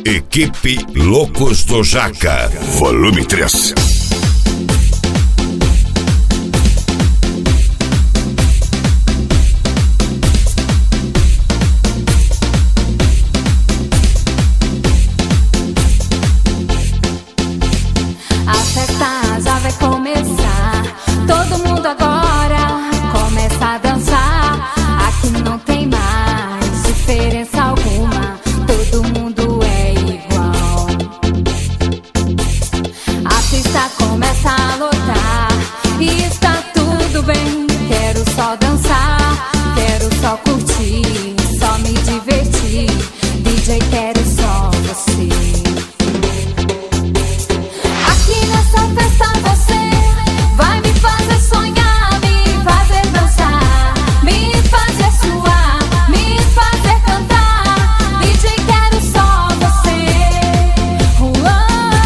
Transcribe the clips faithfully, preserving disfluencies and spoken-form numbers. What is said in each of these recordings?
Equipe Loucos do Jaca, volume três. A festa já vai começar. Todo mundo agora começa a dançar. Aqui não tem mais diferença alguma. Todo mundo é igual. A pista começa a lotar e está tudo bem. Quero só dançar, quero só curtir, só me divertir. D J, quero só você. Aqui nessa festa você vai me fazer sonhar, me fazer dançar, me fazer suar, me fazer cantar. D J, quero só você. Uou.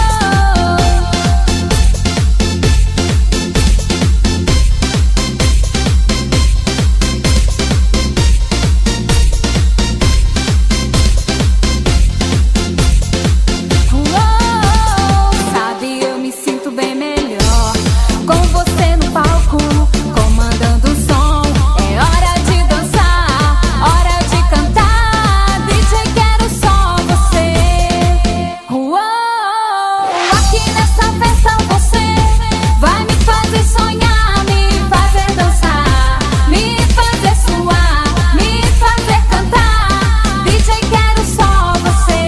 Uou. Sabe, eu me sinto bem melhor com você no palco, comandando o som. É hora de dançar, hora de cantar. D J, quero só você. Uou. Aqui nessa festa você vai me fazer sonhar, me fazer dançar, me fazer suar, me fazer cantar. D J, quero só você.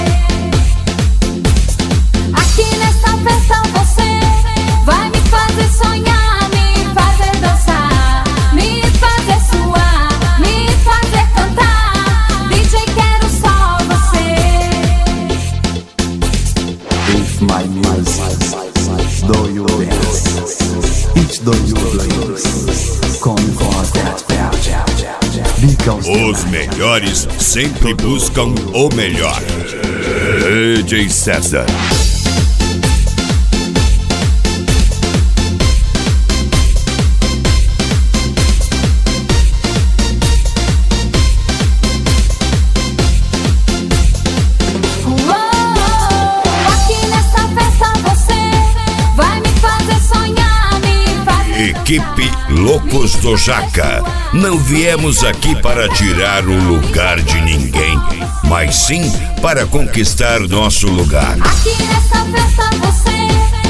Aqui nessa festa você vai me fazer sonhar, me fazer dançar, me fazer suar, me fazer cantar. D J, quero só você. If my music do you dance, each do you blaze, come for that because Os melhores sempre buscam o melhor. D J César. Uou. Aqui nessa festa você vai me fazer sonhar, me fazer Equipe Loucos do Jaca. Não viemos aqui para tirar o lugar de ninguém, mas sim para conquistar nosso lugar. Aqui nessa festa você